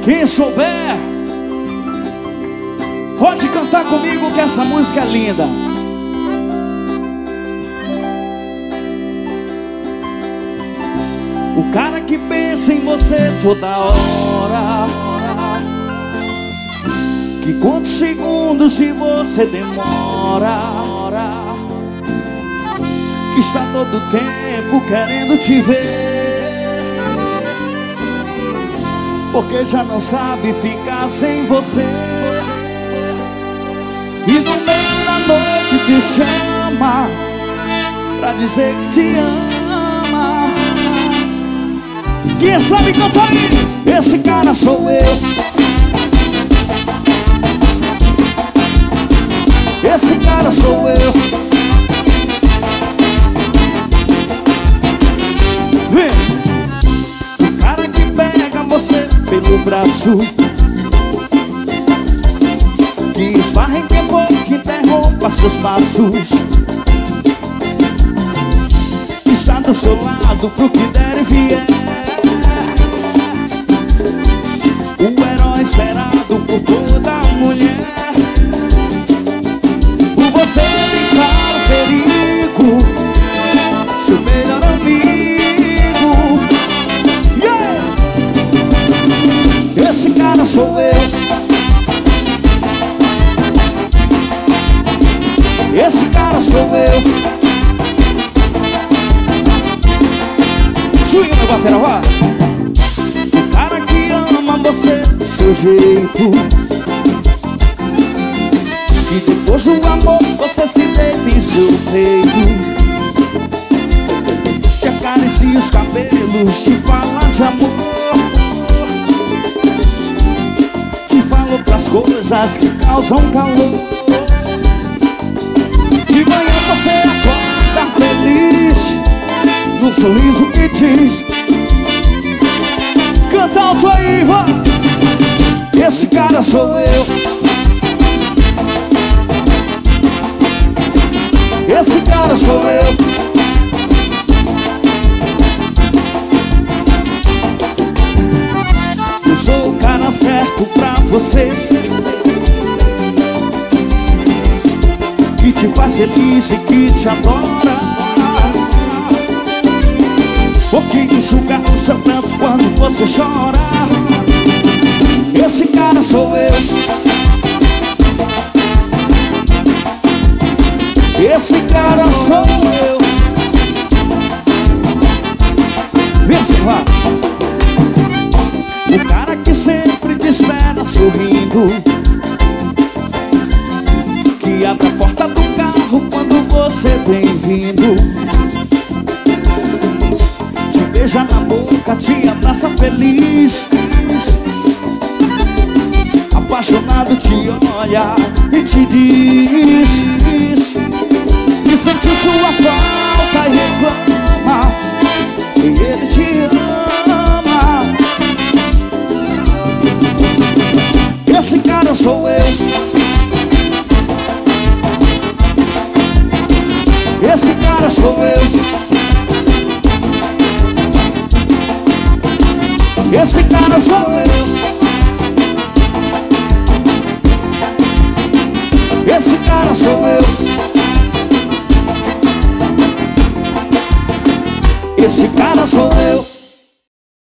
Quem souber, pode cantar comigo que essa música é linda. O cara que pensa em você toda hora, que conta segundos e você demora, que está todo tempo querendo te ver, porque já não sabe ficar sem você. E no meio da noite te chama pra dizer que te ama. Quem sabe cantar aí? Esse cara sou eu. Esse cara sou eu. Vem. O cara que pega você pelo braço, que esbarra em quebrou, que interrompa seus passos, que está do seu lado pro que der e vier. O herói esperado por toda mulher. Por você brincar o perigo, seu melhor amigo. Yeah! Esse cara sou eu. Esse cara sou eu. Swing na batera, vá. O cara que ama você do seu jeito, e depois do amor você se deita em seu peito, que acaricia os cabelos, te fala de amor, te fala outras coisas que causam calor. De manhã você acorda feliz, no sorriso que diz. Canta alto aí, vai! Esse cara sou eu. Esse cara sou eu. Eu sou o cara certo pra você, que te faz feliz e que te adora, ou que enxuga o seu pranto quando você chora. Esse cara sou eu. Esse cara sou eu. Vem assim, vá. O cara que sempre te espera sorrindo, que abre a porta do carro quando você vem vindo, te beija na boca, te abraça feliz, apaixonado te olha e te diz que sente sua falta e reclama, e ele te ama. Esse cara sou eu. Esse cara sou eu. Esse cara sou eu. Esse cara sou eu. Esse cara sou eu.